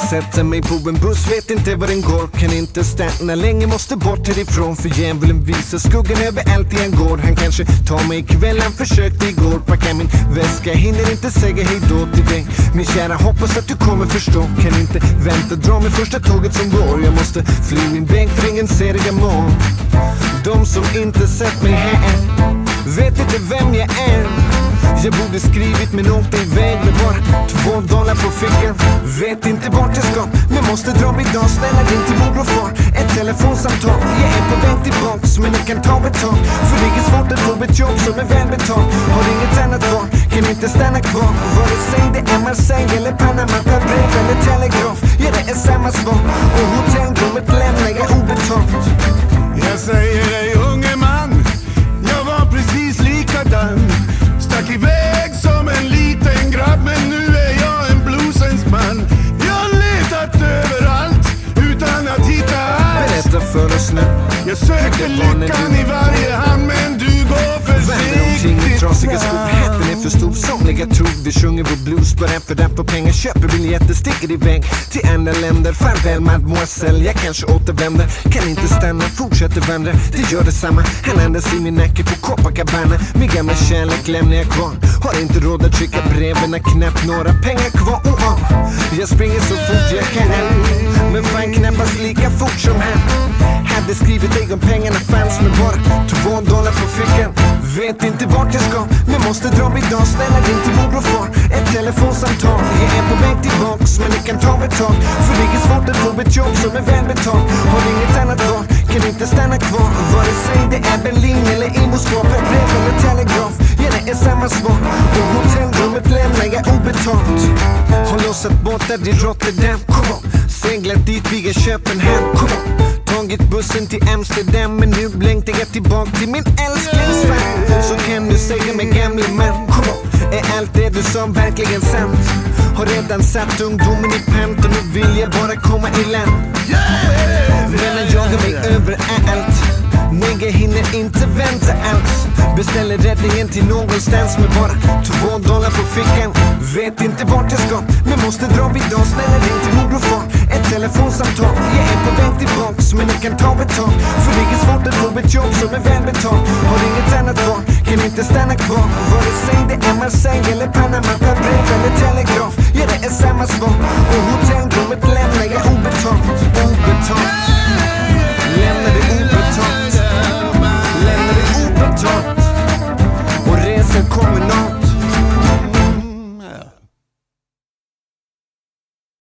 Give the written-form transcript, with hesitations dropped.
sätter mig på en buss, vet inte var den går. Kan inte stanna länge, måste bort härifrån. För djävulen visar skuggan över allt i en gård. Han kanske tar mig ikväll, han försökte igår. Packa min väska, hinner inte säga hej då till dig. Min kära, hoppas att du kommer förstå. Kan inte vänta, dra med första tåget som går. Jag måste fly min bänk för ingen ser jag mår. De som inte sett mig här vet inte vem jag är. Jag borde skrivit men åkte iväg med bara $2 på fickan. Vet inte vart jag ska, men måste dra mig idag. Snälla ring till mor och far, ett telefonsamtal. Jag är på väg tillbaks, men det kan ta betalt. För det är svårt att få ett jobb som är välbetalt. Har inget annat val, kan inte stanna kvar. Vare sig det är Marseille eller Panama, per brev eller telegraf. Ja, det är samma svar, och hotellrummet lämnar jag obetalt. Jag säger dig unge man, jag var precis likadan. Stack iväg som en liten grabb, men nu är jag en bluesens man. Jag har letat överallt utan att hitta alls. Berätta för oss nu. Jag söker lyckan i varje hand, men du går försiktigt trasiga skor, hätten är för stor. Somliga tror vi sjunger vår blues bara för rapp och pengar. Köper biljetter, sticker iväg till andra länder. Farväl mademoiselle, jag kanske återvänder. Kan inte stanna, fortsätter vandra. Det gör detsamma, han andas i min nacke på Copacabana. Min gamla kärlek lämnar jag kvar. Har inte råd att skicka breven, knappt några pengar kvar. Jag springer så fort jag kan, men fan knappast lika fort som han. Hade skrivit dig om pengarna fanns, med bara $2 på fickan. Vet inte vart jag ska, men måste dra mig idag. Snälla ring till mor och far, ett telefonsamtal. Jag är på väg tillbaks, men det kan ta betalt. För det är svårt att få ett jobb som är välbetalt. Har inget annat val, kan inte stanna kvar. Vare sig det är Berlin eller i Moskva, per brev eller telegraf. Ja, det är samma svar, och hotellrummet lämnar jag obetalt. Har lossat båtar i Rotterdam, kom on. Seglat dit via Köpenhamn, kom on. Tagit bussen till Amsterdam, men nu längtar jag tillbaka till min älsklingsfan. Så kan du säga mig gamle man, kom on. Är allt det du sa verkligen sant? Har redan satt ungdomen i pant och nu vill jag bara komma i land. Vänner jagar mig överallt, nej jag hinner inte vänta alls. Beställer räddningen till någonstans med bara $2 på fickan. Vet inte vart jag ska, men måste dra vid dag. Snälla ring till mor och far, ett telefonsamtal. Jag är på väg tillbaks, men det kan ta betalt. För det är svårt att få ett jobb som är välbetalt. Har inget annat val, kan inte stanna kvar. Vare sig det är Marseille eller Panama, per brev eller telegraf. Ja, det är samma svar, och hotellrummet lämnar jag obetalt.